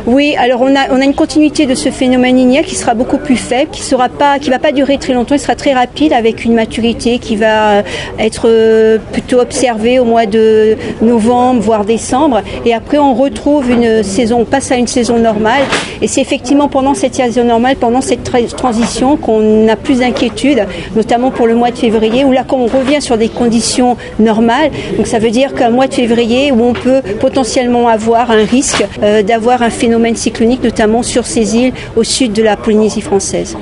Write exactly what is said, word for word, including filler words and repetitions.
Oui, alors on a, on a une continuité de ce phénomène nignel qui sera beaucoup plus faible, qui sera pas, qui va pas durer très longtemps, il sera très rapide avec une maturité qui va être plutôt observée au mois de novembre, voire décembre. Et après, on retrouve une saison, on passe à une saison normale. Et c'est effectivement pendant cette saison normale, pendant cette tra- transition qu'on a plus d'inquiétude, notamment pour le mois de février, où là, quand on revient sur des conditions normales, donc ça veut dire qu'un mois de février où on peut potentiellement avoir un risque euh, d'avoir un phénomène cyclonique, notamment sur ces îles au sud de la Polynésie française.